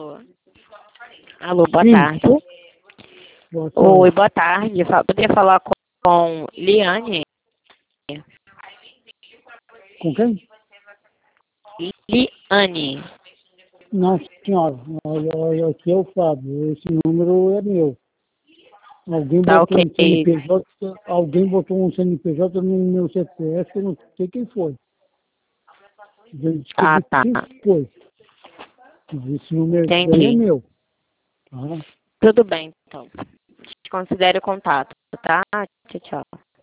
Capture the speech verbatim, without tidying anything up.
Alô? Alô, boa Sim. tarde. Boa tarde. Oi, boa tarde. Fa- Poderia falar com, com Liane? Com quem? Liane. Não, senhora. Olha, olha, aqui é o Fábio. Esse número é meu. Alguém Tá botou ok. um C N P J, alguém botou um C N P J no meu C P F, eu não sei quem foi. Eu Ah, descobri tá. quem foi. Esse número aqui daí é Entendi. meu. Tá? Tudo bem, então. Considere o contato, tá? Tchau, tchau.